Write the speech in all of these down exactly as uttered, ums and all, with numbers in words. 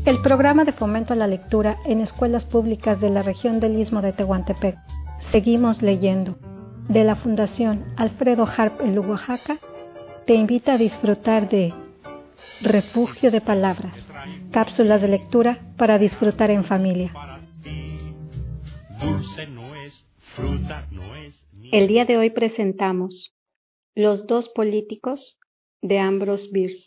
El programa de fomento a la lectura en escuelas públicas de la región del Istmo de Tehuantepec, Seguimos Leyendo, de la Fundación Alfredo Harp en Oaxaca, te invita a disfrutar de Refugio de Palabras, cápsulas de lectura para disfrutar en familia. El día de hoy presentamos Los dos políticos de Ambrose Bierce.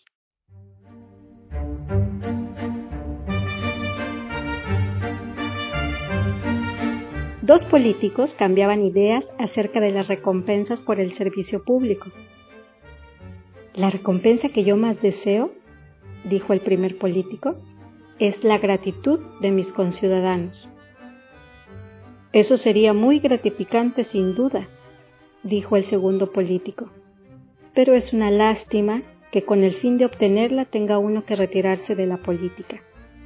Dos políticos cambiaban ideas acerca de las recompensas por el servicio público. La recompensa que yo más deseo, dijo el primer político, es la gratitud de mis conciudadanos. Eso sería muy gratificante sin duda, dijo el segundo político, pero es una lástima que con el fin de obtenerla tenga uno que retirarse de la política.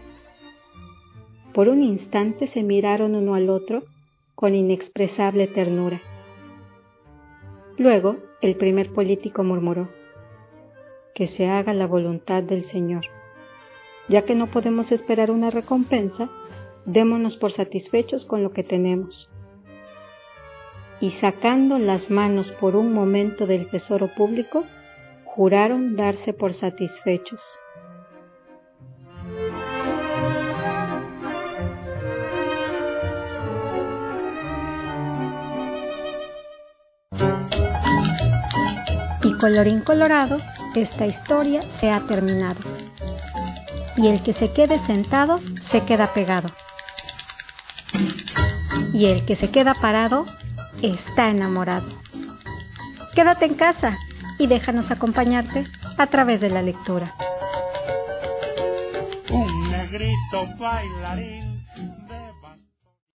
Por un instante se miraron uno al otro con inexpresable ternura. Luego el primer político murmuró: que se haga la voluntad del Señor. Ya que no podemos esperar una recompensa, démonos por satisfechos con lo que tenemos. Y sacando las manos por un momento del tesoro público, juraron darse por satisfechos. Y colorín colorado, esta historia se ha terminado. Y el que se quede sentado, se queda pegado. Y el que se queda parado, está enamorado. Quédate en casa y déjanos acompañarte a través de la lectura. Un negrito bailarín